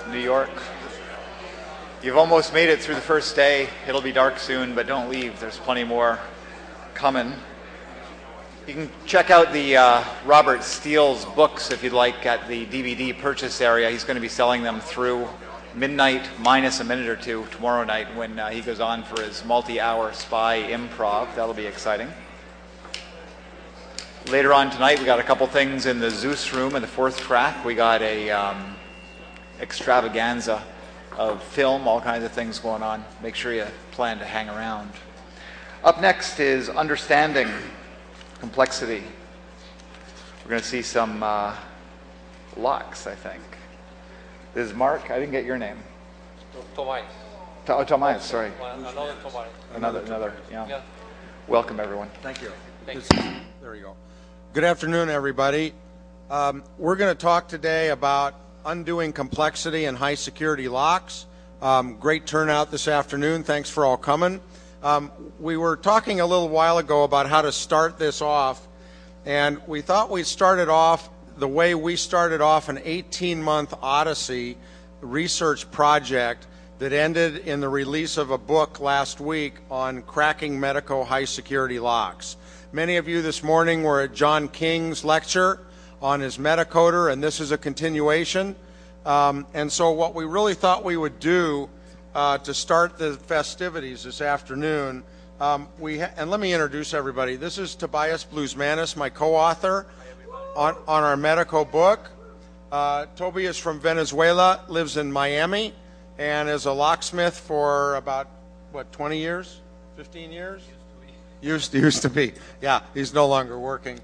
New York. You've almost made it through the first day. It'll be dark soon, but don't leave. There's plenty more coming. You can check out the Robert Steele's books if you'd like at the DVD purchase area. He's going to be selling them through midnight minus a minute or two tomorrow night when he goes on for his multi-hour spy improv. That'll be exciting. Later on tonight, we got a couple things in the Zeus room in the fourth track. We got a extravaganza of film, all kinds of things going on. Make sure you plan to hang around. Up next is Understanding Complexity. We're going to see some locks, I think. This is Mark. I didn't get your name. Tomás. Tomás, sorry. Another Tomás. Another, yeah. Welcome, everyone. Thank you. Thank There you go. Good afternoon, everybody. We're going to talk today about undoing complexity and high security locks. Great turnout this afternoon. Thanks for all coming. We were talking a little while ago about how to start this off, and we thought we'd start it off the way we started off an 18-month Odyssey research project that ended in the release of a book last week on cracking Medeco high security locks. Many of you this morning were at John King's lecture on his Medecoder, and this is a continuation. And so what we really thought we would do to start the festivities this afternoon, and let me introduce everybody. This is Tobias Bluesmanis, my co-author on our Medeco book. Toby is from Venezuela, lives in Miami, and is a locksmith for about, 20 years? 15 years? Used to be. Yeah, he's no longer working.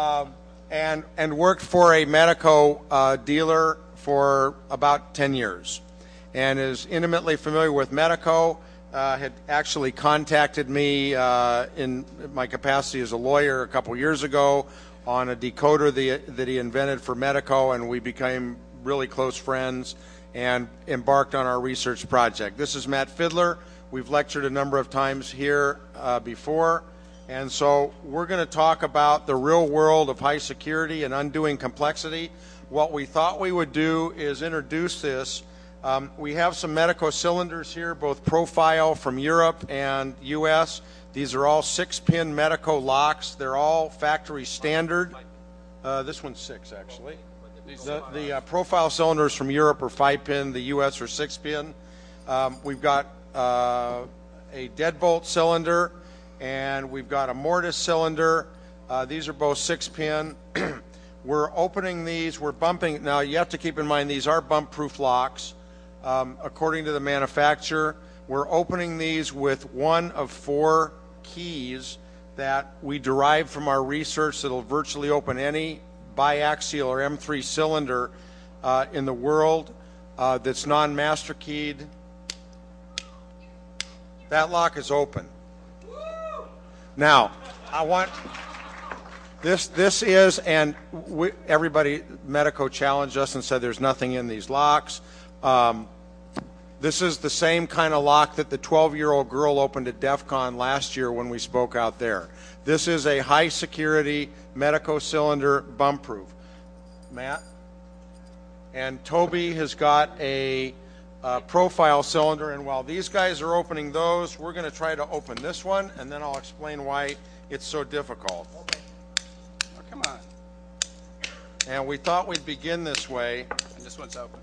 And worked for a Medeco dealer for about 10 years and is intimately familiar with Medeco. Had actually contacted me in my capacity as a lawyer a couple years ago on a decoder that he invented for Medeco, and we became really close friends and embarked on our research project. This is Matt Fiddler. We've lectured a number of times here before. And so we're going to talk about the real world of high security and undoing complexity. What we thought we would do is introduce this. We have some Medeco cylinders here, both profile from Europe and U.S. These are all 6-pin Medeco locks. They're all factory standard. This one's 6, actually. The profile cylinders from Europe are 5-pin. The U.S. are 6-pin. We've got a deadbolt cylinder, and we've got a mortise cylinder. These are both 6-pin. We're opening these, we're bumping. Now, you have to keep in mind these are bump-proof locks. According to the manufacturer, we're opening these with one of 4 keys that we derived from our research that'll virtually open any biaxial or M3 cylinder in the world that's non-master keyed. That lock is open. Now, I want this is, and everybody, Medeco challenged us and said there's nothing in these locks. This is the same kind of lock that the 12-year-old girl opened at DEF CON last year when we spoke out there. This is a high security Medeco cylinder, bump proof. Matt? And Toby has got a profile cylinder, and while these guys are opening those, we're going to try to open this one, and then I'll explain why it's so difficult. Okay. Oh, come on. And we thought we'd begin this way. And this one's open.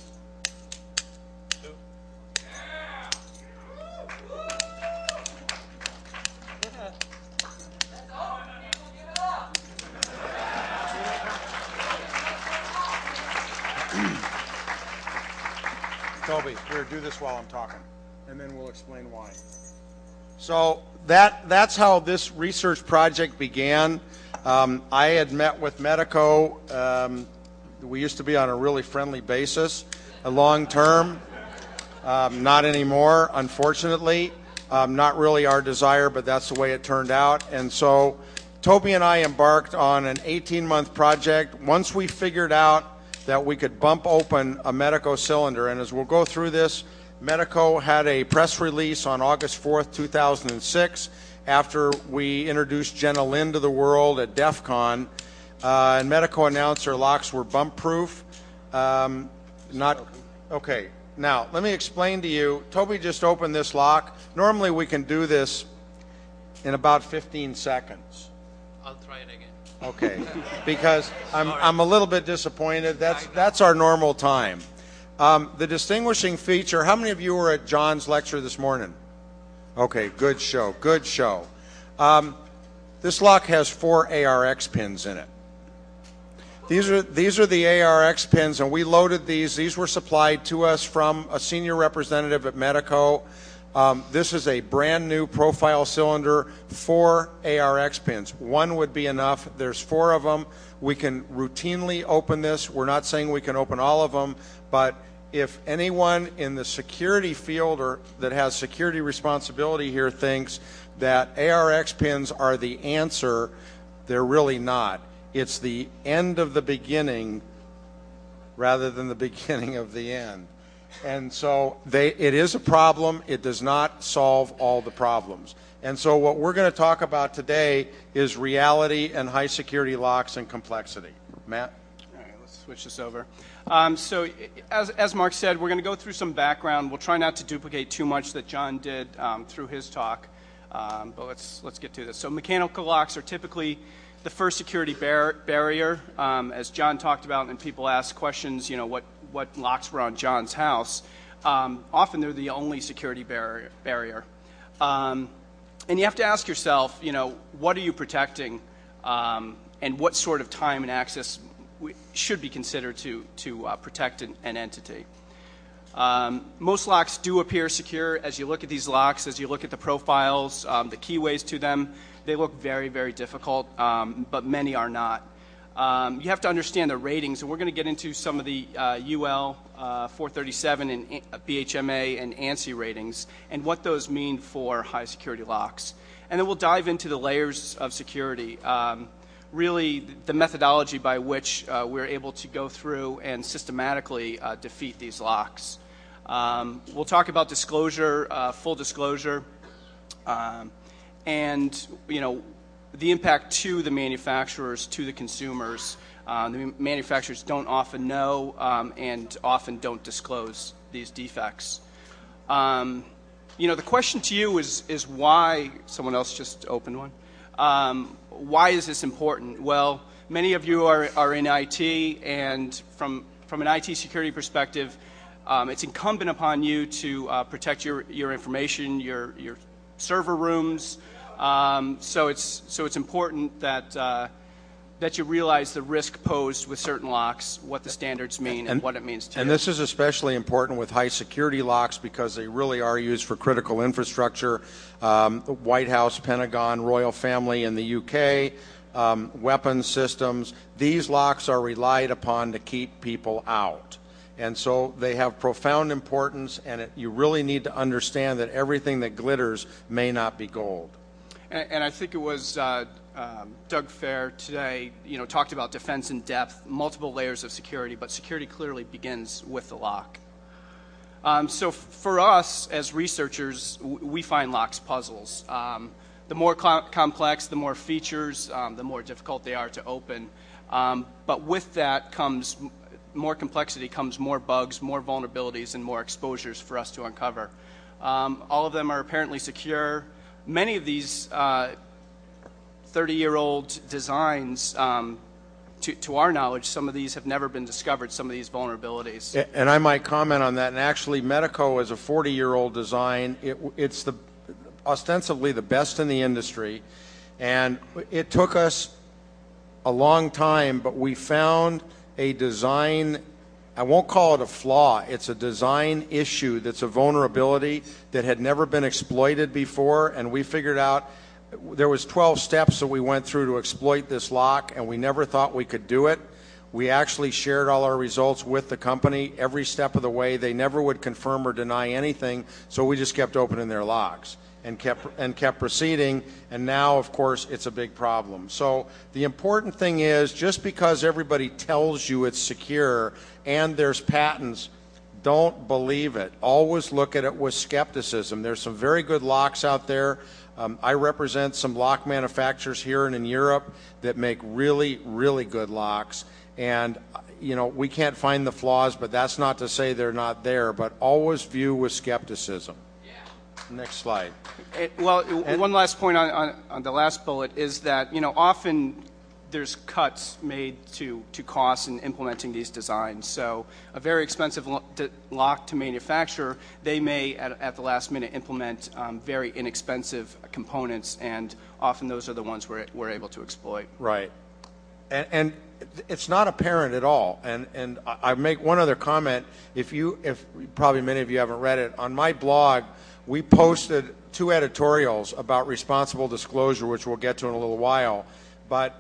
Toby, here, do this while I'm talking, and then we'll explain why. So that's how this research project began. I had met with Medeco. We used to be on a really friendly basis, a long term. Not anymore, unfortunately. Not really our desire, but that's the way it turned out. And so Toby and I embarked on an 18-month project. Once we figured out that we could bump open a Medeco cylinder, and as we'll go through this, Medeco had a press release on August 4th, 2006, after we introduced Jenna Lin to the world at DEF CON, and Medeco announced their locks were bump proof. Okay, now let me explain to you. Toby just opened this lock. Normally we can do this in about 15 seconds. I'll try it again. Okay, because I'm a little bit disappointed. That's our normal time. The distinguishing feature, how many of you were at John's lecture this morning? Okay, good show, good show. This lock has 4 ARX pins in it. These are the ARX pins, and we loaded these. These were supplied to us from a senior representative at Medico. This is a brand new profile cylinder, 4 ARX pins. 1 would be enough. There's 4 of them. We can routinely open this. We're not saying we can open all of them, but if anyone in the security field or that has security responsibility here thinks that ARX pins are the answer, they're really not. It's the end of the beginning rather than the beginning of the end. And so it is a problem. It does not solve all the problems. And so what we're going to talk about today is reality and high security locks and complexity. Matt? All right, let's switch this over. So as Mark said, we're going to go through some background. We'll try not to duplicate too much that John did through his talk. But let's get to this. So mechanical locks are typically the first security barrier. As John talked about, and people ask questions, what locks were on John's house. Often they're the only security barrier. And you have to ask yourself, what are you protecting, and what sort of time and access should be considered to protect an entity. Most locks do appear secure as you look at these locks, as you look at the profiles, the keyways to them. They look very, very difficult, but many are not. You have to understand the ratings, and we're going to get into some of the UL 437 and BHMA and ANSI ratings and what those mean for high security locks. And then we'll dive into the layers of security, really the methodology by which we're able to go through and systematically defeat these locks. We'll talk about disclosure, full disclosure, and the impact to the manufacturers, to the consumers. The manufacturers don't often know and often don't disclose these defects. The question to you is why. Someone else just opened one. Why is this important? Well, many of you are in IT, and from an IT security perspective, it's incumbent upon you to protect your information, your server rooms. So it's important that you realize the risk posed with certain locks, what the standards mean, and what it means to you. And this is especially important with high security locks because they really are used for critical infrastructure. The White House, Pentagon, royal family in the UK, weapons systems. These locks are relied upon to keep people out. And so they have profound importance, and you really need to understand that everything that glitters may not be gold. And I think it was Doug Fair today, talked about defense in depth, multiple layers of security, but security clearly begins with the lock. So for us as researchers, we find locks puzzles. The more complex, the more features, the more difficult they are to open. But with that comes more complexity, comes more bugs, more vulnerabilities, and more exposures for us to uncover. All of them are apparently secure. Many of these 30-year-old designs, to our knowledge, some of these have never been discovered, some of these vulnerabilities. And I might comment on that. And actually, Medico is a 40-year-old design. It's ostensibly the best in the industry. And it took us a long time, but we found a design, I won't call it a flaw, it's a design issue that's a vulnerability that had never been exploited before, and we figured out there was 12 steps that we went through to exploit this lock, and we never thought we could do it. We actually shared all our results with the company every step of the way. They never would confirm or deny anything, so we just kept opening their locks and kept proceeding, and now, of course, it's a big problem. So the important thing is, just because everybody tells you it's secure and there's patents, don't believe it. Always look at it with skepticism. There's some very good locks out there. I represent some lock manufacturers here and in Europe that make really, really good locks. And we can't find the flaws, but that's not to say they're not there, but always view with skepticism. Next slide. One last point on the last bullet is that, often there's cuts made to costs in implementing these designs. So a very expensive lock to manufacture, they may, at the last minute, implement very inexpensive components, and often those are the ones we're able to exploit. Right. And it's not apparent at all. And I make one other comment. If probably many of you haven't read it, on my blog, we posted 2 editorials about responsible disclosure, which we'll get to in a little while. But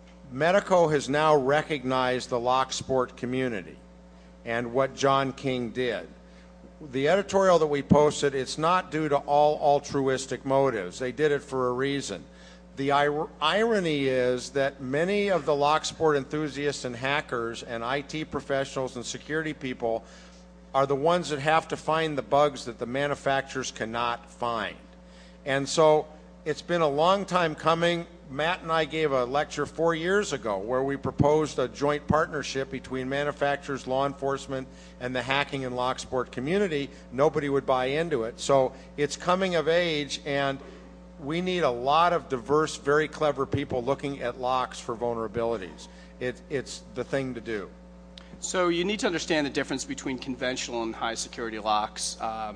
Medeco has now recognized the lock sport community and what John King did. The editorial that we posted, it's not due to all altruistic motives. They did it for a reason. The irony is that many of the lock sport enthusiasts and hackers and IT professionals and security people are the ones that have to find the bugs that the manufacturers cannot find. And so it's been a long time coming. Matt and I gave a lecture 4 years ago where we proposed a joint partnership between manufacturers, law enforcement, and the hacking and lock sport community. Nobody would buy into it. So it's coming of age, and we need a lot of diverse, very clever people looking at locks for vulnerabilities. It's the thing to do. So you need to understand the difference between conventional and high security locks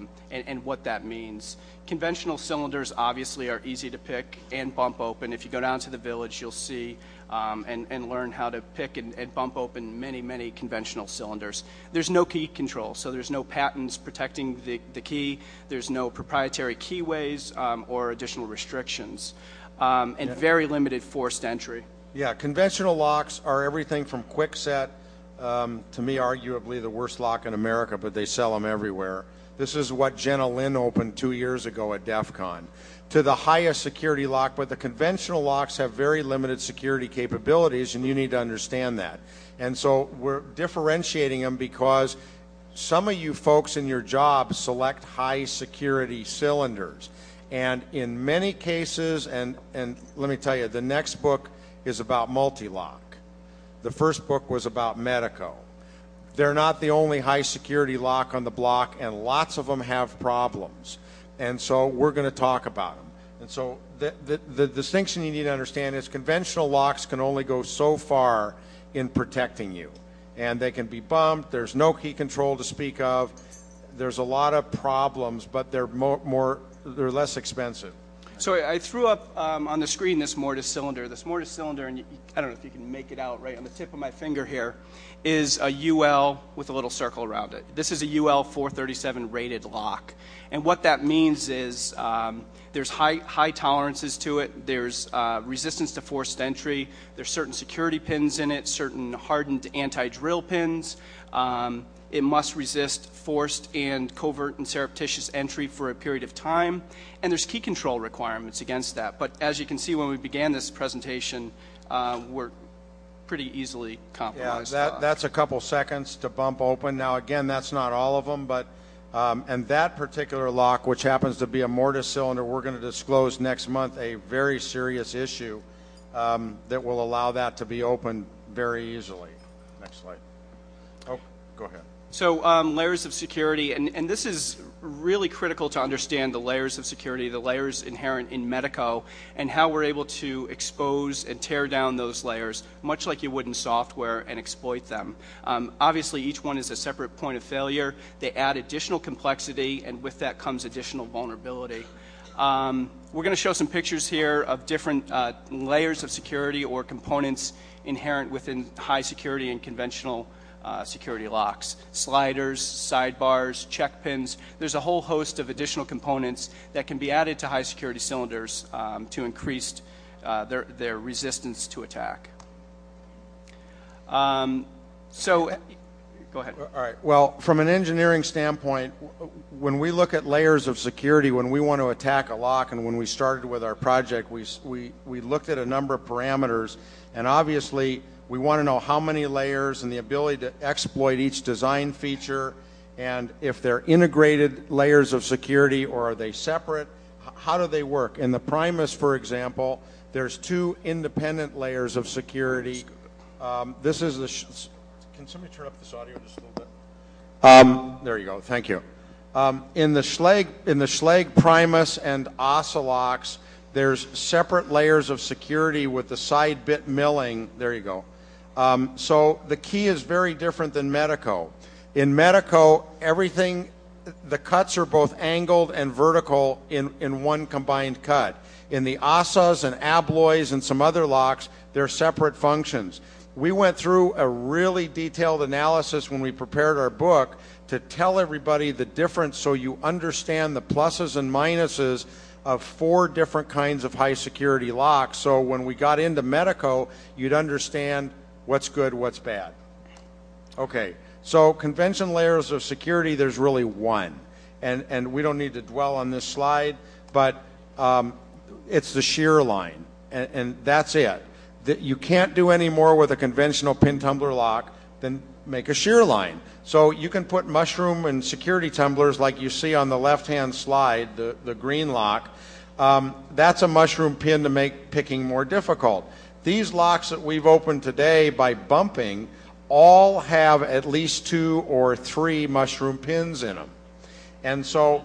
and what that means. Conventional cylinders obviously are easy to pick and bump open. If you go down to the village, you'll see and learn how to pick and bump open many conventional cylinders. There's no key control, so there's no patents protecting the key. There's no proprietary keyways or additional restrictions, and very limited forced entry. Yeah, conventional locks are everything from Kwikset, to me arguably the worst lock in America, but they sell them everywhere. This is what Jenna Lynn opened 2 years ago at DEF CON. To the highest security lock, but the conventional locks have very limited security capabilities, and you need to understand that. And so we're differentiating them because some of you folks in your job select high security cylinders. And in many cases, and let me tell you, the next book is about multi-lock. The first book was about Medeco. They're not the only high security lock on the block, and lots of them have problems. And so we're going to talk about them. And so the distinction you need to understand is conventional locks can only go so far in protecting you. And they can be bumped. There's no key control to speak of. There's a lot of problems, but they're they're less expensive. So I threw up on the screen this mortise cylinder. This mortise cylinder, and I don't know if you can make it out right on the tip of my finger here, is a UL with a little circle around it. This is a UL 437 rated lock. And what that means is there's high tolerances to it. There's resistance to forced entry. There's certain security pins in it, certain hardened anti-drill pins. It must resist forced and covert and surreptitious entry for a period of time. And there's key control requirements against that. But as you can see when we began this presentation, we're pretty easily compromised. Yeah, that's a couple seconds to bump open. Now, again, that's not all of them, but and that particular lock, which happens to be a mortise cylinder, we're going to disclose next month a very serious issue that will allow that to be opened very easily. Next slide. Oh, go ahead. So layers of security, and this is really critical to understand the layers of security, the layers inherent in Medeco, and how we're able to expose and tear down those layers, much like you would in software, and exploit them. Obviously, each one is a separate point of failure. They add additional complexity, and with that comes additional vulnerability. We're going to show some pictures here of different layers of security or components inherent within high security and conventional security locks. Sliders, sidebars, check pins. There's a whole host of additional components that can be added to high security cylinders to increase their resistance to attack. So, go ahead. All right. Well, from an engineering standpoint, when we look at layers of security, when we want to attack a lock, and when we started with our project, we looked at a number of parameters, and obviously we want to know how many layers and the ability to exploit each design feature, and if they're integrated layers of security or are they separate, how do they work? In the Primus, for example, there's two independent layers of security. This is can somebody turn up this audio just a little bit? There you go. Thank you. In the Schlage Primus and Ocelux, there's separate layers of security with the side bit milling. There you go. So the key is very different than Medeco. In Medeco, everything, the cuts are both angled and vertical in one combined cut. In the ASAs and Abloys and some other locks, they're separate functions. We went through a really detailed analysis when we prepared our book to tell everybody the difference so you understand the pluses and minuses of 4 different kinds of high security locks. So when we got into Medeco, you'd understand what's good, what's bad. Okay, so convention layers of security, there's really one. And we don't need to dwell on this slide, but it's the shear line, and that's it. You can't do any more with a conventional pin tumbler lock than make a shear line. So you can put mushroom and security tumblers like you see on the left-hand slide, the green lock. That's a mushroom pin to make picking more difficult. These locks that we've opened today by bumping all have at least 2 or 3 mushroom pins in them. And so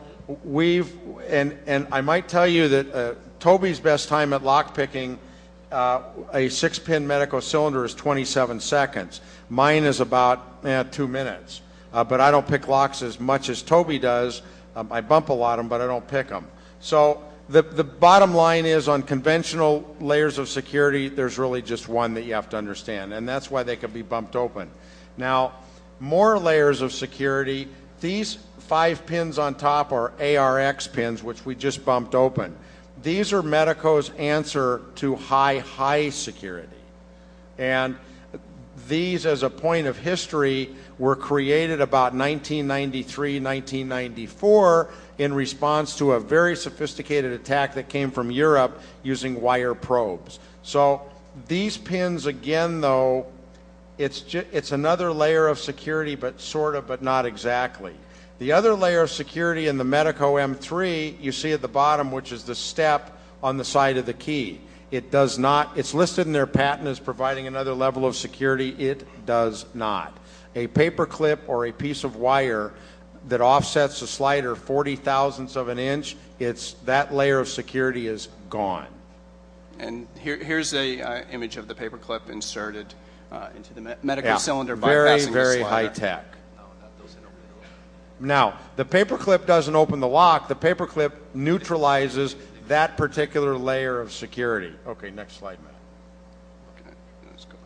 and I might tell you that Toby's best time at lock picking, a 6-pin Medeco cylinder is 27 seconds. Mine is about 2 minutes. But I don't pick locks as much as Toby does. I bump a lot of them, but I don't pick them. So the bottom line is on conventional layers of security, there's really just one that you have to understand, and that's why they can be bumped open. Now, more layers of security, these 5 pins on top are ARX pins, which we just bumped open. These are Medeco's answer to high security. And these, as a point of history, were created about 1993, 1994 in response to a very sophisticated attack that came from Europe using wire probes. So these pins, again, though, it's another layer of security, but sort of, but not exactly. The other layer of security in the Medeco M3, you see at the bottom, which is the step on the side of the key. It does not, it's listed in their patent as providing another level of security. It does not. A paper clip or a piece of wire that offsets the slider 40 thousandths of an inch, that layer of security is gone. And here's a image of the paper clip inserted into the Medeco cylinder bypassing the very slider. high tech. Now, the paper clip doesn't open the lock. The paper clip neutralizes that particular layer of security. Okay, next slide, Matt. Okay, let's go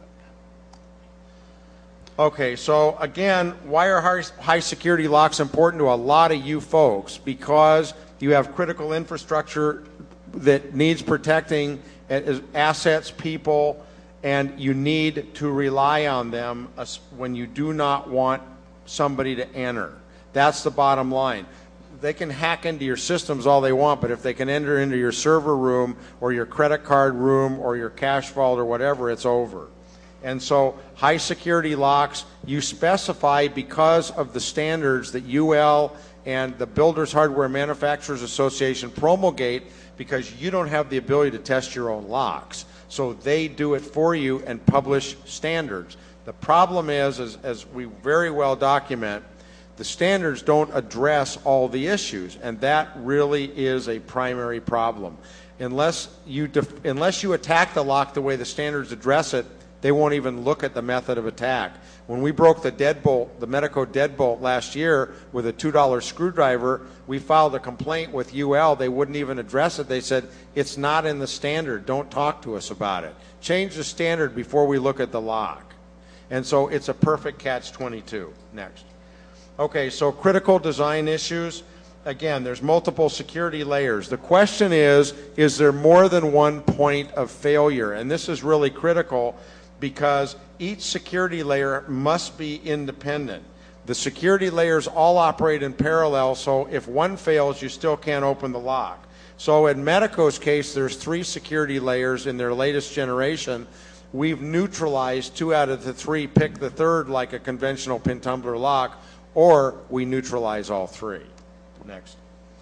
ahead. Okay, so again, why are high security locks important to a lot of you folks? Because you have critical infrastructure that needs protecting, assets, people, and you need to rely on them when you do not want somebody to enter. That's the bottom line. They can hack into your systems all they want, but if they can enter into your server room or your credit card room or your cash vault or whatever, it's over. And so high security locks, you specify because of the standards that UL and the Builders Hardware Manufacturers Association promulgate, because you don't have the ability to test your own locks. So they do it for you and publish standards. The problem is, as we very well document, the standards don't address all the issues, and that really is a primary problem. Unless you attack the lock the way the standards address it, they won't even look at the method of attack. When we broke the deadbolt, the Medeco deadbolt last year with a $2 screwdriver, we filed a complaint with UL. They wouldn't even address it. They said, it's not in the standard. Don't talk to us about it. Change the standard before we look at the lock. And so it's a perfect catch-22. Next. Okay, so critical design issues. Again, there's multiple security layers. The question is there more than one point of failure? And this is really critical because each security layer must be independent. The security layers all operate in parallel, so if one fails, you still can't open the lock. So in Medeco's case, there's 3 security layers in their latest generation. We've neutralized 2 out of the 3, pick the third like a conventional pin tumbler lock, or we neutralize all 3. Next.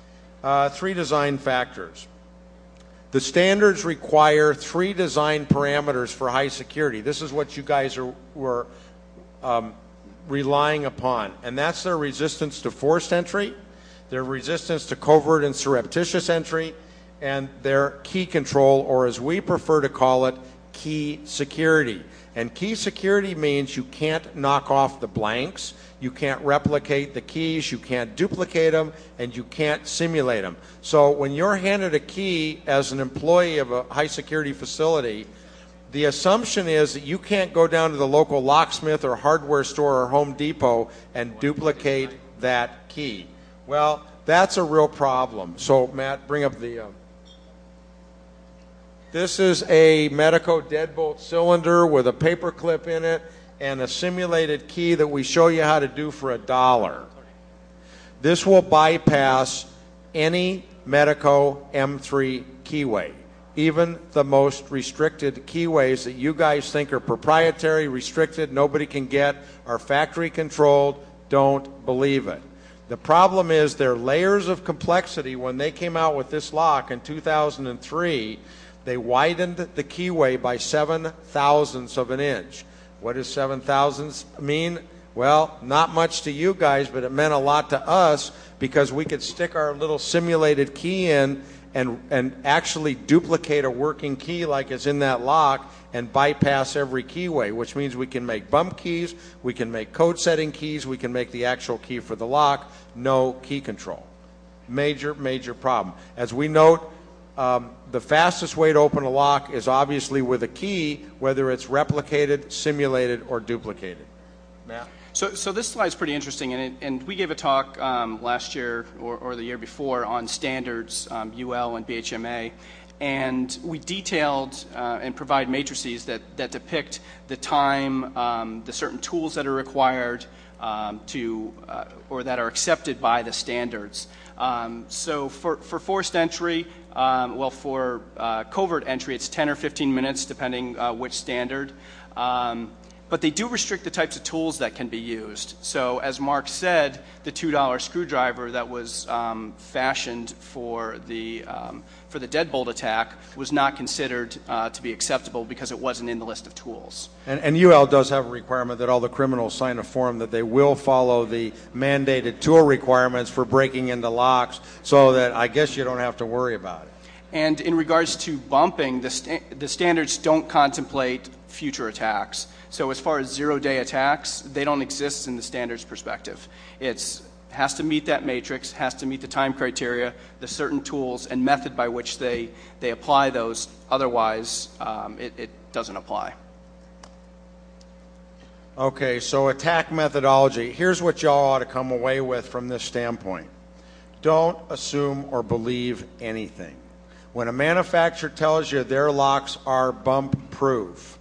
3 design factors. The standards require 3 design parameters for high security. This is what you guys were relying upon, and that's their resistance to forced entry, their resistance to covert and surreptitious entry, and their key control, or as we prefer to call it, key security. And key security means you can't knock off the blanks, you can't replicate the keys, you can't duplicate them, and you can't simulate them. So when you're handed a key as an employee of a high security facility, the assumption is that you can't go down to the local locksmith or hardware store or Home Depot and duplicate that key. Well, that's a real problem. So Matt, bring up the... This is a Medeco deadbolt cylinder with a paper clip in it and a simulated key that we show you how to do for $1. This will bypass any Medeco M3 keyway, even the most restricted keyways that you guys think are proprietary, restricted, nobody can get, are factory controlled. Don't believe it. The problem is there are layers of complexity. When they came out with this lock in 2003, they widened the keyway by 7/1000ths of an inch. What does 7/1000ths mean? Well, not much to you guys, but it meant a lot to us because we could stick our little simulated key in and actually duplicate a working key like is in that lock and bypass every keyway, which means we can make bump keys, we can make code setting keys, we can make the actual key for the lock, no key control. Major, major problem. As we note, the fastest way to open a lock is obviously with a key, whether it's replicated, simulated, or duplicated. Matt? So this slide is pretty interesting, and we gave a talk last year or the year before on standards, UL and BHMA, and we detailed and provide matrices that depict the time, the certain tools that are required or that are accepted by the standards. So for forced entry, for covert entry, it's 10 or 15 minutes, depending which standard. But they do restrict the types of tools that can be used. So as Mark said, the $2 screwdriver that was fashioned for the deadbolt attack was not considered to be acceptable because it wasn't in the list of tools. And UL does have a requirement that all the criminals sign a form that they will follow the mandated tool requirements for breaking into locks, so that I guess you don't have to worry about it. And in regards to bumping, the standards don't contemplate future attacks. So as far as zero-day attacks, they don't exist in the standards perspective. It has to meet that matrix, has to meet the time criteria, the certain tools and method by which they apply those. Otherwise, it doesn't apply. Okay, so attack methodology. Here's what y'all ought to come away with from this standpoint. Don't assume or believe anything. When a manufacturer tells you their locks are bump-proof,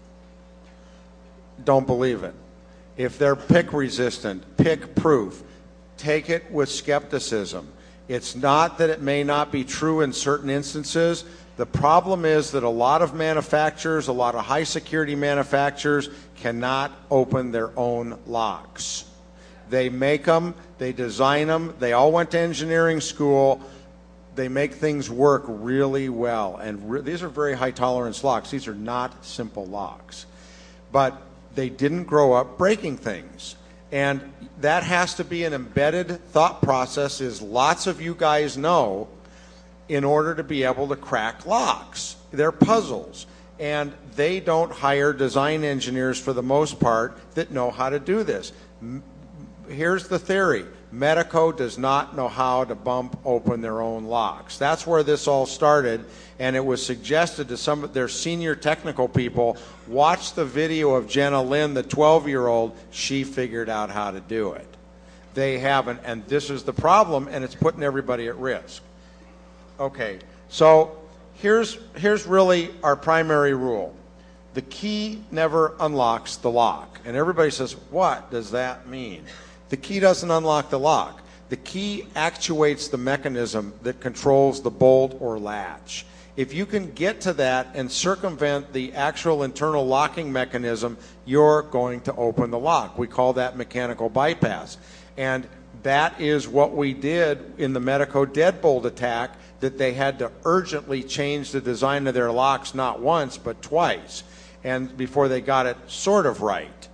don't believe it. If they're pick resistant, pick proof, take it with skepticism. It's not that it may not be true in certain instances. The problem is that a lot of manufacturers, a lot of high security manufacturers cannot open their own locks. They make them, they design them, they all went to engineering school, they make things work really well. And these are very high tolerance locks. These are not simple locks. But they didn't grow up breaking things. And that has to be an embedded thought process, as lots of you guys know, in order to be able to crack locks. They're puzzles. And they don't hire design engineers for the most part that know how to do this. Here's the theory. Medeco does not know how to bump open their own locks. That's where this all started, and it was suggested to some of their senior technical people, watch the video of Jenna Lynn, the 12-year-old, she figured out how to do it. They haven't, and this is the problem, and it's putting everybody at risk. Okay, so here's really our primary rule. The key never unlocks the lock. And everybody says, what does that mean? The key doesn't unlock the lock. The key actuates the mechanism that controls the bolt or latch. If you can get to that and circumvent the actual internal locking mechanism, you're going to open the lock. We call that mechanical bypass. And that is what we did in the Medeco deadbolt attack, that they had to urgently change the design of their locks not once but twice, and before they got it sort of right.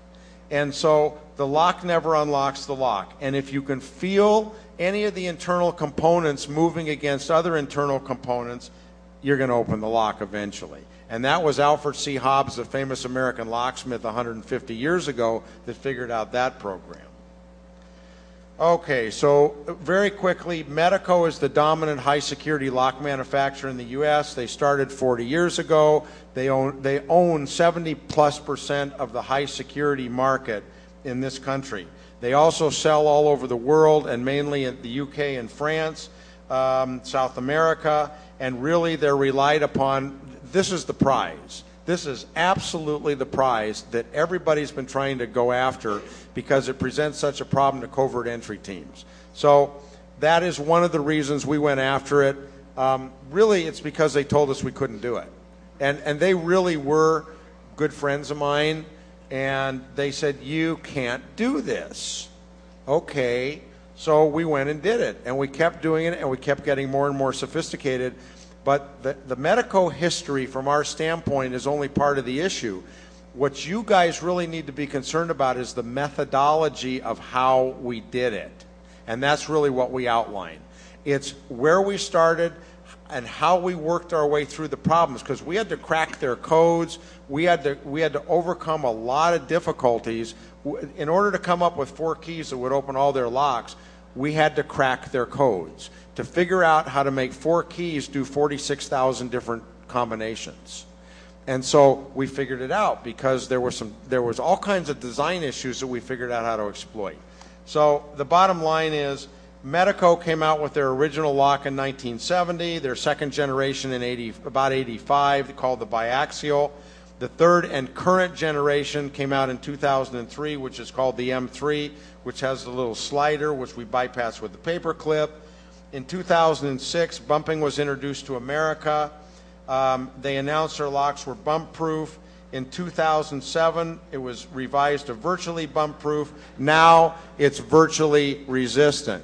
And so the lock never unlocks the lock. And if you can feel any of the internal components moving against other internal components, you're going to open the lock eventually. And that was Alfred C. Hobbs, the famous American locksmith 150 years ago, that figured out that program. Okay, so very quickly, Medeco is the dominant high-security lock manufacturer in the U.S. They started 40 years ago. They own 70+% of the high-security market in this country. They also sell all over the world, and mainly in the UK and France, South America, and really they're relied upon. This is the prize. This is absolutely the prize that everybody's been trying to go after because it presents such a problem to covert entry teams. So that is one of the reasons we went after it. Really, it's because they told us we couldn't do it. And they really were good friends of mine, and they said, you can't do this. Okay, so we went and did it, and we kept doing it, and we kept getting more and more sophisticated. But the Medeco history, from our standpoint, is only part of the issue. What you guys really need to be concerned about is the methodology of how we did it. And that's really what we outline. It's where we started and how we worked our way through the problems, because we had to crack their codes. We had to overcome a lot of difficulties. In order to come up with 4 keys that would open all their locks, we had to crack their codes to figure out how to make 4 keys do 46,000 different combinations. And so we figured it out because there was all kinds of design issues that we figured out how to exploit. So the bottom line is Medeco came out with their original lock in 1970, their second generation in about 85, called the biaxial. The third and current generation came out in 2003, which is called the M3, which has the little slider, which we bypass with the paper clip. In 2006, bumping was introduced to America. They announced their locks were bump-proof. In 2007, it was revised to virtually bump-proof. Now it's virtually resistant.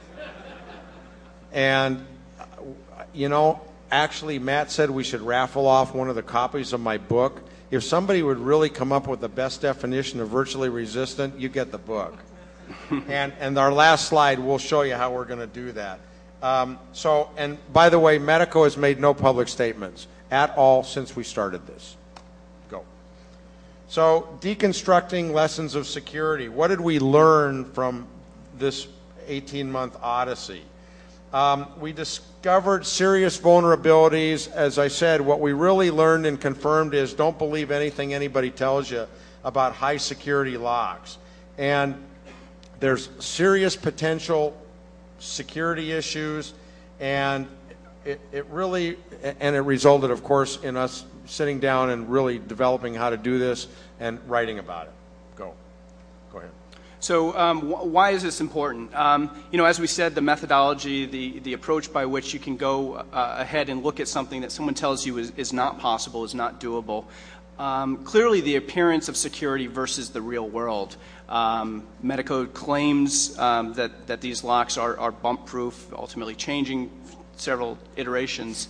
And, you know, actually, Matt said we should raffle off one of the copies of my book. If somebody would really come up with the best definition of virtually resistant, you get the book. And our last slide, we'll show you how we're going to do that. And by the way, Medeco has made no public statements at all since we started this. Go. So, deconstructing lessons of security. What did we learn from this 18-month odyssey? We discovered serious vulnerabilities. As I said, what we really learned and confirmed is don't believe anything anybody tells you about high security locks. And there's serious potential security issues, and it resulted, of course, in us sitting down and really developing how to do this and writing about it. Go ahead. So why is this important? As we said, the methodology, the approach by which you can go ahead and look at something that someone tells you is not possible, is not doable. Clearly, the appearance of security versus the real world. Medeco claims that these locks are bump-proof, ultimately changing several iterations.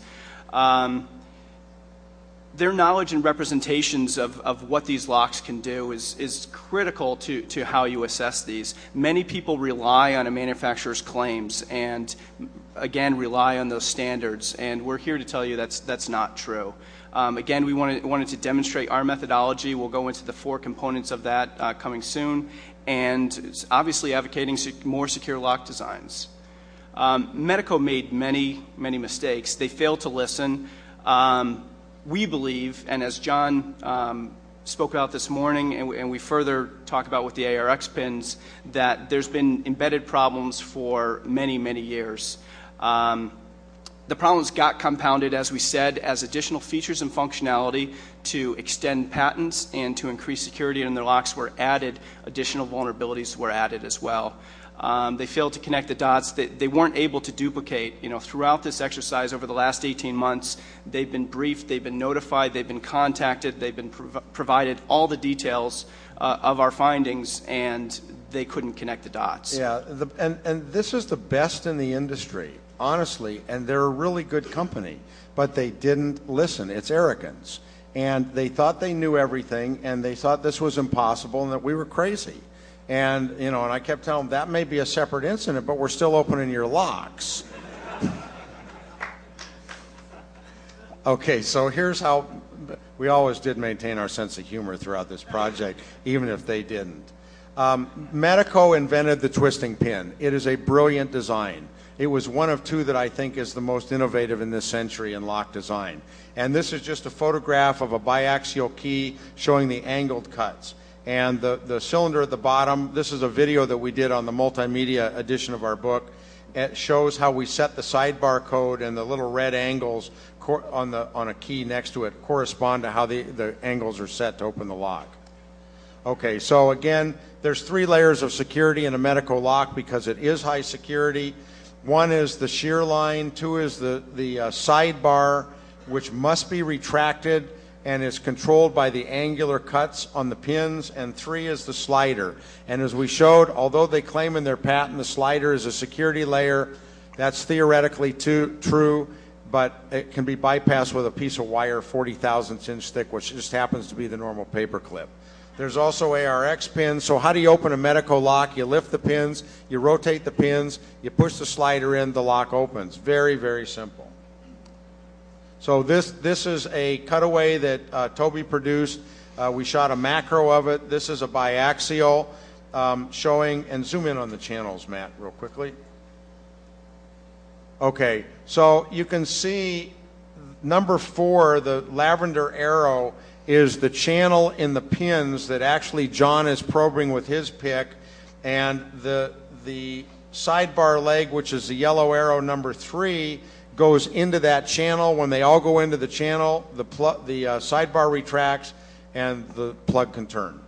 Their knowledge and representations of what these locks can do is critical to how you assess these. Many people rely on a manufacturer's claims and, again, rely on those standards. And we're here to tell you that's not true. Again, we wanted to demonstrate our methodology. We'll go into the 4 components of that coming soon. And obviously advocating more secure lock designs. Medeco made many, many mistakes. They failed to listen. We believe, and as John spoke about this morning, and we further talk about with the ARX pins, that there's been embedded problems for many, many years. The problems got compounded, as we said, as additional features and functionality to extend patents and to increase security in their locks were added. Additional vulnerabilities were added as well. They failed to connect the dots. They weren't able to duplicate. Throughout this exercise over the last 18 months, they've been briefed, they've been notified, they've been contacted, they've been provided all the details of our findings, and they couldn't connect the dots. Yeah, and this is the best in the industry, honestly, and they're a really good company, but they didn't listen. It's arrogance. And they thought they knew everything, and they thought this was impossible and that we were crazy. And, and I kept telling them, that may be a separate incident, but we're still opening your locks. Okay, so here's how we always did maintain our sense of humor throughout this project, even if they didn't. Medeco invented the twisting pin. It is a brilliant design. It was one of two that I think is the most innovative in this century in lock design. And this is just a photograph of a biaxial key showing the angled cuts. And the cylinder at the bottom, this is a video that we did on the multimedia edition of our book. It shows how we set the sidebar code, and the little red angles on a key next to it correspond to how the angles are set to open the lock. Okay, so again, there's 3 layers of security in a Medeco lock because it is high security. 1 is the shear line, 2 is the sidebar, which must be retracted and is controlled by the angular cuts on the pins, and 3 is the slider. And as we showed, although they claim in their patent the slider is a security layer, that's theoretically true, but it can be bypassed with a piece of wire 40 thousandths inch thick, which just happens to be the normal paper clip. There's also ARX pins. So how do you open a Medeco lock? You lift the pins, you rotate the pins, you push the slider in, the lock opens. Very, very simple. So this is a cutaway that Toby produced. We shot a macro of it. This is a biaxial showing, and zoom in on the channels, Matt, real quickly. Okay, so you can see number 4, the lavender arrow, is the channel in the pins that actually John is probing with his pick, and the sidebar leg, which is the yellow arrow number 3, goes into that channel. When they all go into the channel, the sidebar retracts and the plug can turn.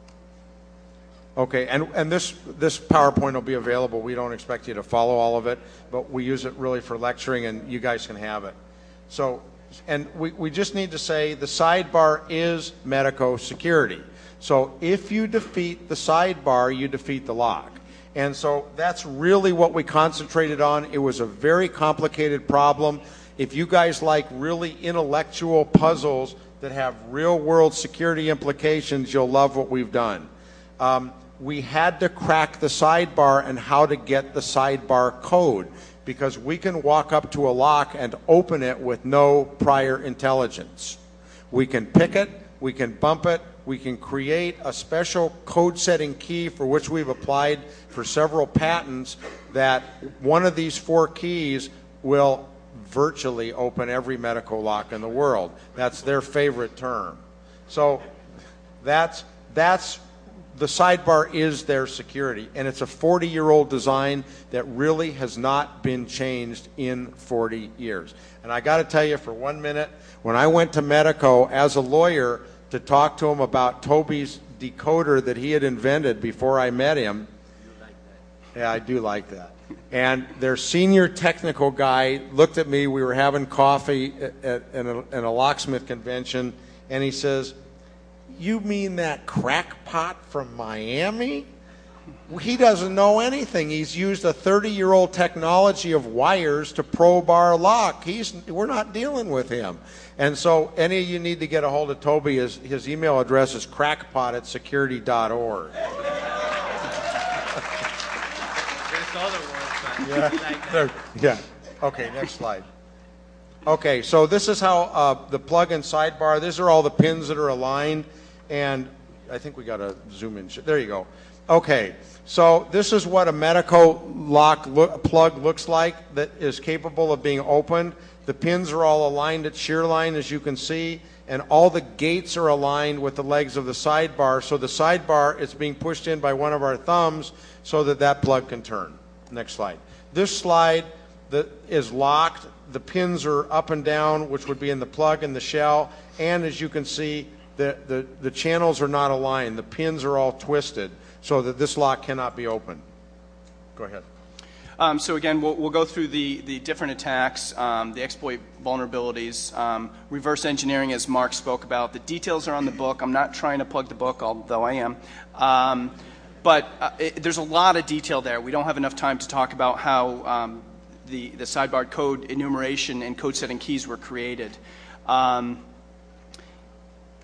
Okay, and this PowerPoint will be available. We don't expect you to follow all of it, but we use it really for lecturing, and you guys can have it. So, and we just need to say the sidebar is Medeco security. So if you defeat the sidebar, you defeat the lock. And so that's really what we concentrated on. It was a very complicated problem. If you guys like really intellectual puzzles that have real-world security implications, you'll love what we've done. We had to crack the sidebar and how to get the sidebar code, because we can walk up to a lock and open it with no prior intelligence. We can pick it, we can bump it, we can create a special code-setting key for which we've applied for several patents, that one of these 4 keys will virtually open every Medeco lock in the world. That's their favorite term. So that's the sidebar is their security, and it's a 40-year-old design that really has not been changed in 40 years. And I got to tell you, for 1 minute, when I went to Medeco as a lawyer to talk to him about Toby's decoder that he had invented before I met him. Yeah, I do like that. And their senior technical guy looked at me. We were having coffee at a locksmith convention, and he says, "You mean that crackpot from Miami? He doesn't know anything. He's used a 30-year-old technology of wires to probe our lock. We're not dealing with him." And so any of you need to get a hold of Toby. His email address is crackpot@security.org. Yeah. Okay, next slide. Okay, so this is how the plug and sidebar, these are all the pins that are aligned, and I think we got to zoom in. There you go. Okay, so this is what a Medeco lock plug looks like that is capable of being opened. The pins are all aligned at shear line, as you can see, and all the gates are aligned with the legs of the sidebar. So the sidebar is being pushed in by one of our thumbs so that plug can turn. Next slide. This slide is locked. The pins are up and down, which would be in the plug and the shell. And as you can see, the channels are not aligned. The pins are all twisted so that this lock cannot be opened. Go ahead. So again, we'll go through the different attacks, the exploit vulnerabilities, reverse engineering, as Mark spoke about. The details are on the book. I'm not trying to plug the book, although I am. But there's a lot of detail there. We don't have enough time to talk about how the sidebar code enumeration and code setting keys were created.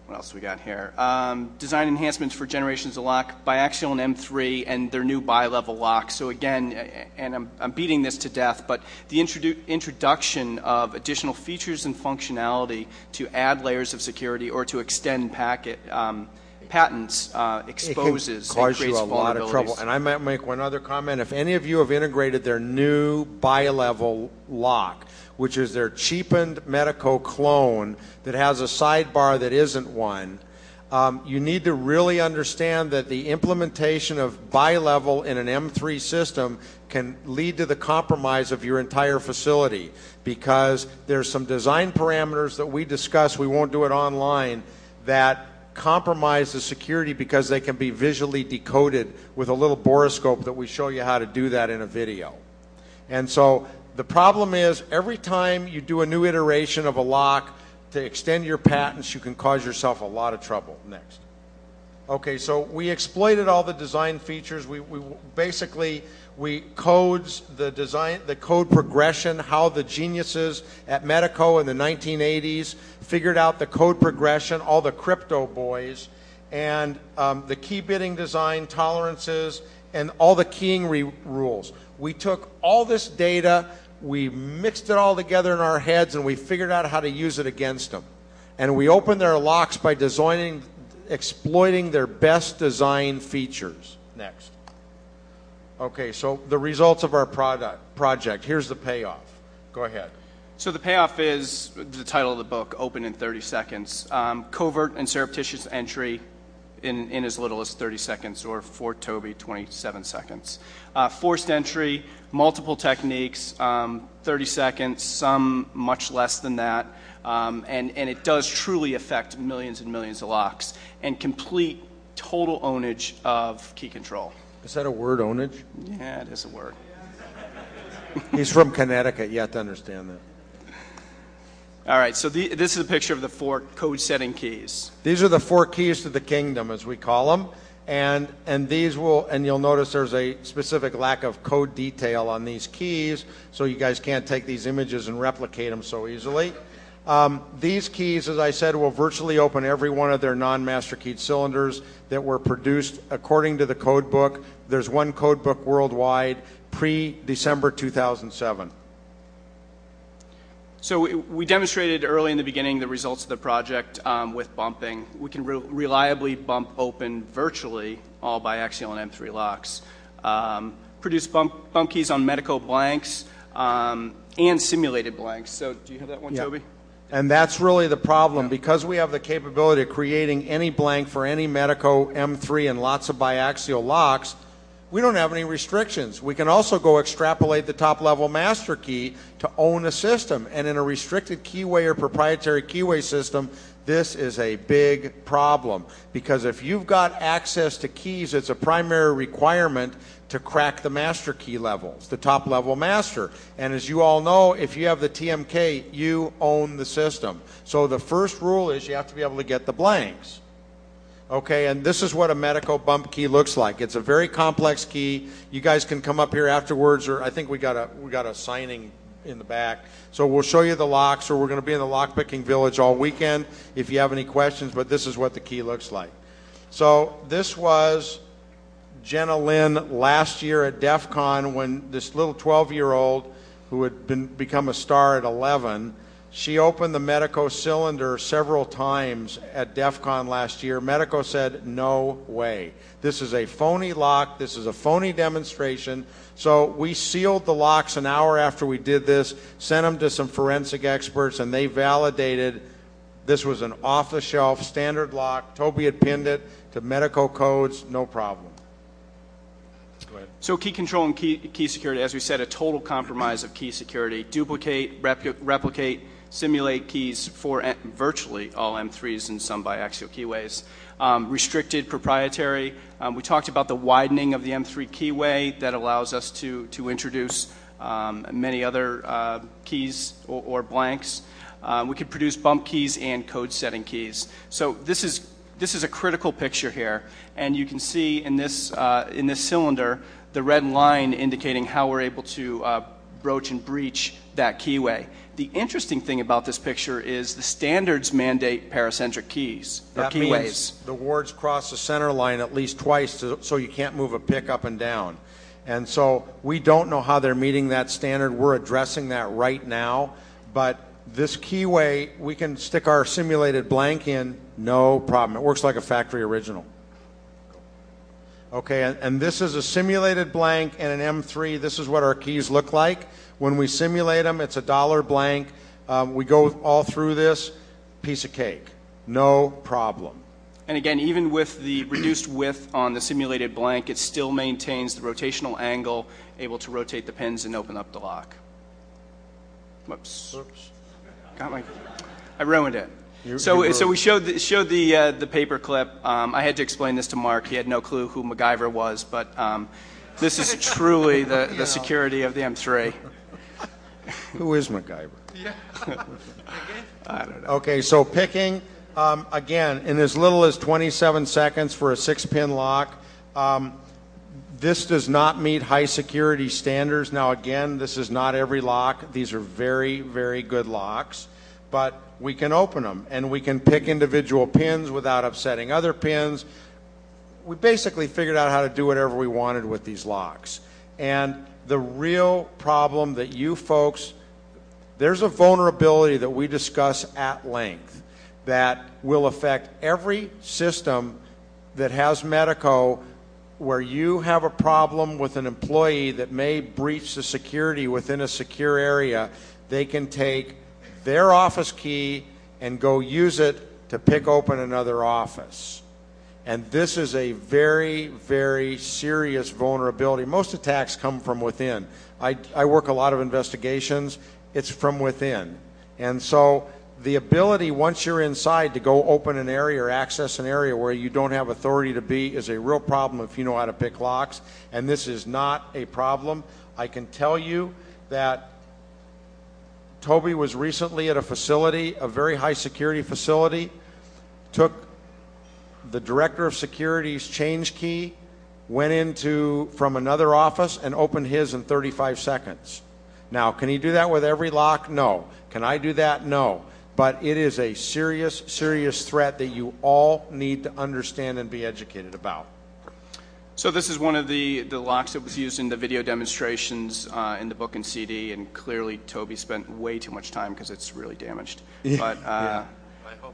what else we got here? Design enhancements for generations of lock, biaxial and M3, and their new bi-level lock. So again, and I'm beating this to death, but the introduction of additional features and functionality to add layers of security or to extend patents exposes it can cause and creates you a lot of trouble. And I might make one other comment. If any of you have integrated their new bi-level lock, which is their cheapened Medeco clone that has a sidebar that isn't one, you need to really understand that the implementation of bi-level in an M3 system can lead to the compromise of your entire facility, because there's some design parameters that we discuss, we won't do it online, that compromise the security because they can be visually decoded with a little borescope that we show you how to do that in a video. And so the problem is, every time you do a new iteration of a lock to extend your patents, you can cause yourself a lot of trouble. Next. Okay, so we exploited all the design features. We codes the design, the code progression, how the geniuses at Medeco in the 1980s figured out the code progression, all the crypto boys, and the key bitting design, tolerances, and all the keying rules. We took all this data, we mixed it all together in our heads, and we figured out how to use it against them. And we opened their locks by exploiting their best design features. Next. Okay, so the results of our project. Here's the payoff. Go ahead. So the payoff is the title of the book, Open in 30 Seconds. Covert and surreptitious entry in as little as 30 seconds, or for Toby, 27 seconds. Forced entry, multiple techniques, 30 seconds, some much less than that. And it does truly affect millions and millions of locks, and complete total ownage of key control. Is that a word, ownage? Yeah, it is a word. He's from Connecticut. You have to understand that. All right, so this is a picture of the 4 code-setting keys. These are the 4 keys to the kingdom, as we call them. And these and you'll notice there's a specific lack of code detail on these keys, so you guys can't take these images and replicate them so easily. These keys, as I said, will virtually open every one of their non-master keyed cylinders that were produced according to the code book. There's one code book worldwide, pre-December 2007. So we demonstrated early in the beginning the results of the project with bumping. We can reliably bump open virtually all biaxial and M3 locks. Produce bump keys on Medeco blanks and simulated blanks. So do you have that one, yeah. Toby? And that's really the problem. Because we have the capability of creating any blank for any Medeco M3 and lots of biaxial locks, we don't have any restrictions. We can also go extrapolate the top-level master key to own a system. And in a restricted keyway or proprietary keyway system, this is a big problem. Because if you've got access to keys, it's a primary requirement to crack the master key levels, the top-level master. And as you all know, if you have the TMK, you own the system. So the first rule is you have to be able to get the blanks. Okay, and this is what a Medeco bump key looks like. It's a very complex key. You guys can come up here afterwards, or I think we got a signing in the back. So we'll show you the locks, or we're going to be in the lockpicking village all weekend if you have any questions, but this is what the key looks like. So this was Jenna Lynn last year at DEF CON, when this little 12-year-old who had become a star at 11, she opened the Medeco cylinder several times at DEF CON last year. Medeco said, no way. This is a phony lock. This is a phony demonstration. So we sealed the locks an hour after we did this, sent them to some forensic experts, and they validated this was an off-the-shelf standard lock. Toby had pinned it to Medeco codes, no problem. Go ahead. So key control and key security, as we said, a total compromise of key security. Duplicate, replicate, simulate keys for virtually all M3s and some biaxial keyways. Restricted proprietary. We talked about the widening of the M3 keyway that allows us to introduce many other keys or blanks. We could produce bump keys and code setting keys. So this is a critical picture here, and you can see in this cylinder the red line indicating how we're able to broach and breach that keyway. The interesting thing about this picture is the standards mandate paracentric keys, or That keyways. means the wards cross the center line at least twice so you can't move a pick up and down. And so we don't know how they're meeting that standard. We're addressing that right now. But this keyway, we can stick our simulated blank in, no problem. It works like a factory original. Okay, and this is a simulated blank and an M3. This is what our keys look like. When we simulate them, it's a dollar blank. We go all through this, piece of cake. No problem. And again, even with the reduced width on the simulated blank, it still maintains the rotational angle, able to rotate the pins and open up the lock. Whoops. Oops. I ruined it. So we showed the paper clip. I had to explain this to Mark. He had no clue who MacGyver was, but this is truly the security of the M3. Who is MacGyver? Yeah. I don't know. Okay, so picking, again, in as little as 27 seconds for a 6-pin lock. This does not meet high security standards. Now, again, this is not every lock. These are very, very good locks. But we can open them, and we can pick individual pins without upsetting other pins. We basically figured out how to do whatever we wanted with these locks. And the real problem that you folks, there's a vulnerability that we discuss at length that will affect every system that has Medeco, where you have a problem with an employee that may breach the security within a secure area. They can take their office key and go use it to pick open another office. And this is a very, very serious vulnerability. Most attacks come from within. I work a lot of investigations. It's from within. And so the ability, once you're inside, to go open an area or access an area where you don't have authority to be is a real problem if you know how to pick locks. And this is not a problem. I can tell you that Toby was recently at a facility, a very high security facility, took the director of security's change key, went into from another office and opened his in 35 seconds. Now, can he do that with every lock? No. Can I do that? No. But it is a serious, serious threat that you all need to understand and be educated about. So this is one of the locks that was used in the video demonstrations in the book and CD, and clearly Toby spent way too much time because it's really damaged. But I hope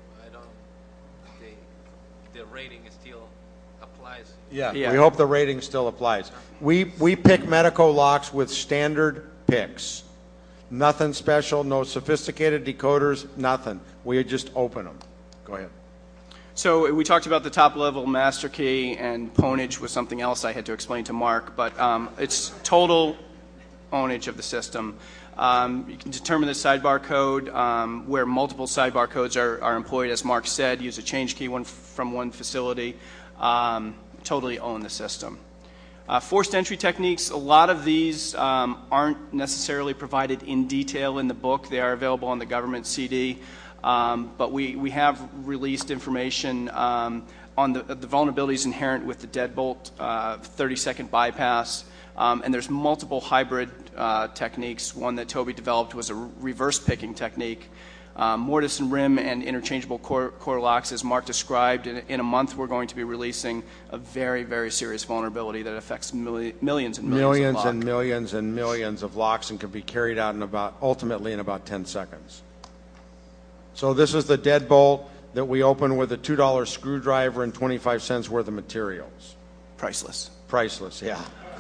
the rating still applies. Yeah. We hope the rating still applies. We pick Medeco locks with standard picks. Nothing special, no sophisticated decoders, nothing. We just open them. Go ahead. So we talked about the top-level master key, and pwnage was something else I had to explain to Mark, but it's total ownage of the system. You can determine the sidebar code where multiple sidebar codes are employed, as Mark said, use a change key from one facility, totally own the system. Forced entry techniques, a lot of these aren't necessarily provided in detail in the book. They are available on the government CD. But we have released information on the vulnerabilities inherent with the deadbolt 30-second bypass. And there's multiple hybrid techniques. One that Toby developed was a reverse picking technique. Mortise and rim and interchangeable core locks, as Mark described. In a month, we're going to be releasing a very, very serious vulnerability that affects millions and millions of locks. And millions and millions of locks, and can be carried out ultimately in about 10 seconds. So this is the deadbolt that we open with a $2 screwdriver and 25 cents worth of materials. Priceless. Priceless, yeah.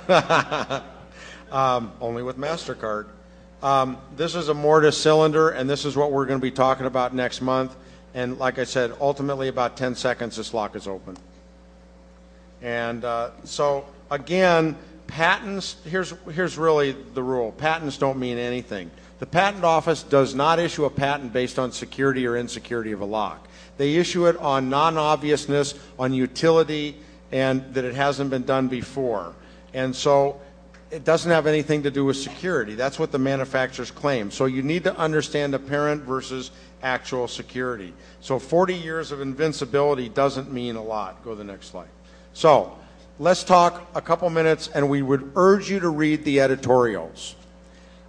Only with MasterCard. This is a mortise cylinder, and this is what we're going to be talking about next month. And like I said, ultimately about 10 seconds this lock is open. And so again, patents, here's really the rule. Patents don't mean anything. The Patent Office does not issue a patent based on security or insecurity of a lock. They issue it on non-obviousness, on utility, and that it hasn't been done before. And so it doesn't have anything to do with security. That's what the manufacturers claim. So you need to understand apparent versus actual security. So 40 years of invincibility doesn't mean a lot. Go to the next slide. So let's talk a couple minutes, and we would urge you to read the editorials.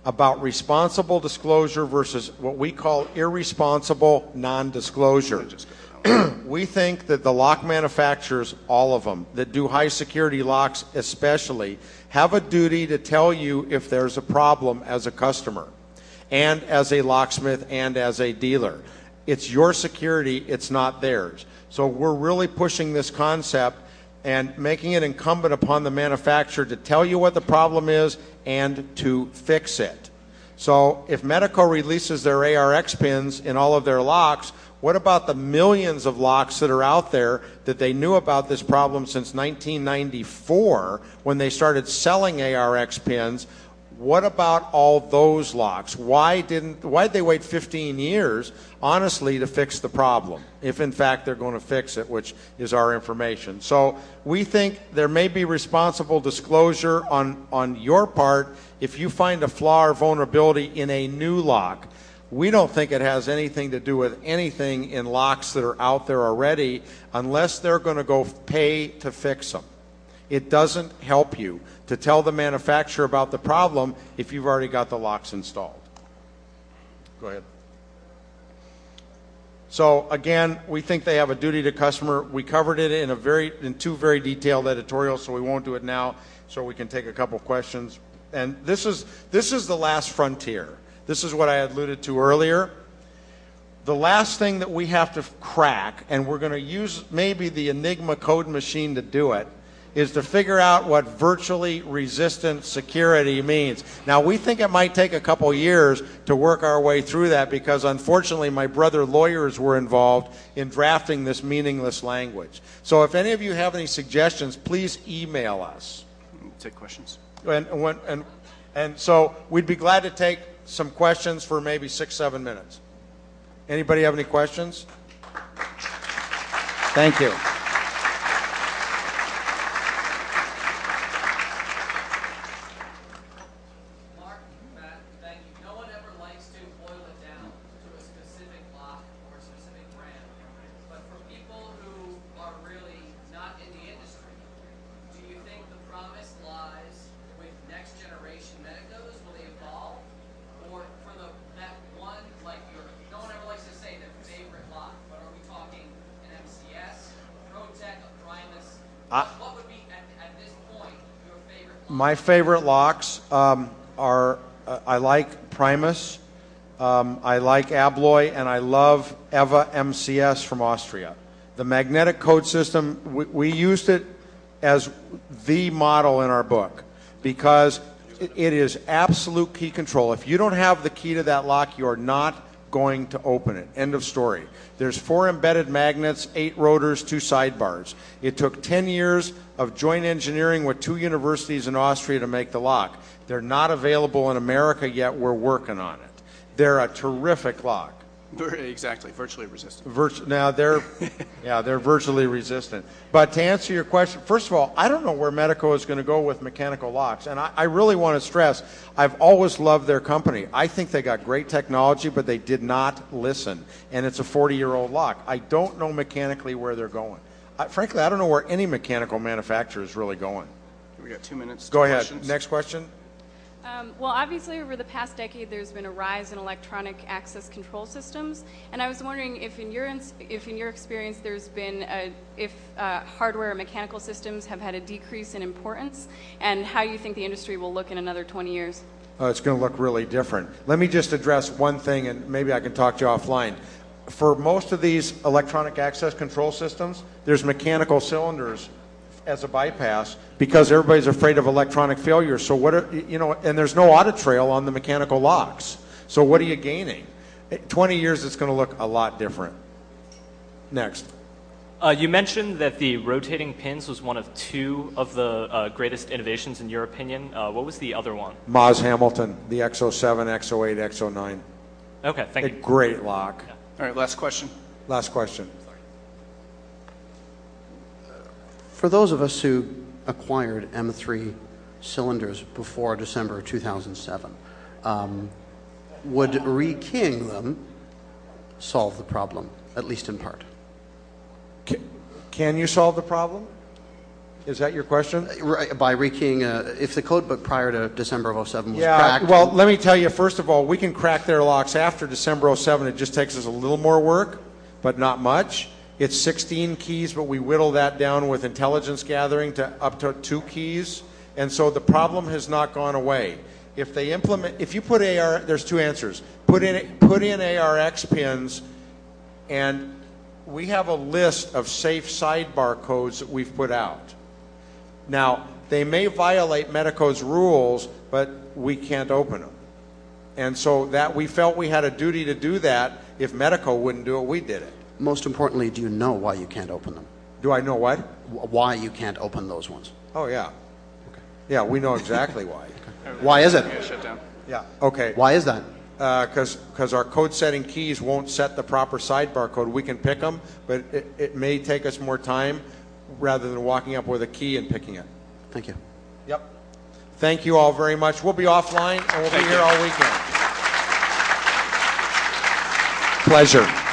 about responsible disclosure versus what we call irresponsible non-disclosure. We think that the lock manufacturers, all of them, that do high security locks especially, have a duty to tell you if there's a problem as a customer and as a locksmith and as a dealer. It's your security, it's not theirs. So we're really pushing this concept and making it incumbent upon the manufacturer to tell you what the problem is and to fix it. So if Medeco releases their ARX pins in all of their locks, what about the millions of locks that are out there that they knew about this problem since 1994 when they started selling ARX pins? What about all those locks? Why'd they wait 15 years, honestly, to fix the problem, if in fact they're going to fix it, which is our information? So we think there may be responsible disclosure on your part if you find a flaw or vulnerability in a new lock. We don't think it has anything to do with anything in locks that are out there already unless they're going to go pay to fix them. It doesn't help you to tell the manufacturer about the problem if you've already got the locks installed. Go ahead. So again, we think they have a duty to customer. We covered it in two very detailed editorials, so we won't do it now, so we can take a couple questions. And this is the last frontier. This is what I alluded to earlier. The last thing that we have to crack, and we're going to use maybe the Enigma code machine to do it, is to figure out what virtually resistant security means. Now, we think it might take a couple years to work our way through that because, unfortunately, my brother lawyers were involved in drafting this meaningless language. So if any of you have any suggestions, please email us. Take questions. And so we'd be glad to take some questions for maybe 6-7 minutes. Anybody have any questions? Thank you. Mark, Matt, thank you. No one ever likes to boil it down to a specific lock or a specific brand. But for people who are really not in the industry, do you think the promise lies with next generation Medicos? Will they evolve? Or for that one, like no one ever likes to say their favorite lock, but are we talking an MCS, ProTech, a Primus? What would be, at this point, your favorite lock? My favorite locks are, I like Primus, I like Abloy, and I love EVA MCS from Austria. The magnetic code system, we used it as the model in our book because it is absolute key control. If you don't have the key to that lock, you're not going to open it. End of story. There's 4 embedded magnets, 8 rotors, 2 sidebars. It took 10 years of joint engineering with 2 universities in Austria to make the lock. They're not available in America yet. We're working on it. They're a terrific lock. Exactly, virtually resistant. Now they're virtually resistant. But to answer your question, first of all, I don't know where Medeco is going to go with mechanical locks, and I really want to stress, I've always loved their company. I think they got great technology, but they did not listen, and it's a 40-year-old lock. I don't know mechanically where they're going. Frankly, I don't know where any mechanical manufacturer is really going. We got 2 minutes. Go ahead. Questions. Next question. Well, obviously, over the past decade, there's been a rise in electronic access control systems, and I was wondering if, in your experience, there's been if hardware or mechanical systems have had a decrease in importance, and how you think the industry will look in another 20 years. It's going to look really different. Let me just address one thing, and maybe I can talk to you offline. For most of these electronic access control systems, there's mechanical cylinders as a bypass because everybody's afraid of electronic failure. So and there's no audit trail on the mechanical locks. So what are you gaining? 20 years, it's going to look a lot different. Next. You mentioned that the rotating pins was one of 2 of the greatest innovations in your opinion. What was the other one? Moz Hamilton, the X07, X08, X09. Okay, thank you. Great lock. Yeah. All right, last question. Last question. For those of us who acquired M3 cylinders before December 2007, would rekeying them solve the problem, at least in part? Can you solve the problem? Is that your question? By rekeying, if the code book prior to December of 07 was Yeah, cracked. well, let me tell you, first of all, we can crack their locks after December 07. It just takes us a little more work, but not much. It's 16 keys, but we whittle that down with intelligence gathering to up to 2 keys. And so the problem has not gone away. If they implement, if you put AR, there's 2 answers. Put in ARX pins, and we have a list of safe sidebar codes that we've put out. Now, they may violate Medico's rules, but we can't open them. And so that we felt we had a duty to do that. If Medico wouldn't do it, we did it. Most importantly, do you know why you can't open them? Do I know what? Why you can't open those ones? Oh, yeah. Okay. Yeah, we know exactly why. Why is it? Shut down. Yeah, okay. Why is that? Because our code setting keys won't set the proper sidebar code. We can pick them, but it may take us more time rather than walking up with a key and picking it. Thank you. Yep. Thank you all very much. We'll be offline, and we'll be here all weekend. Pleasure.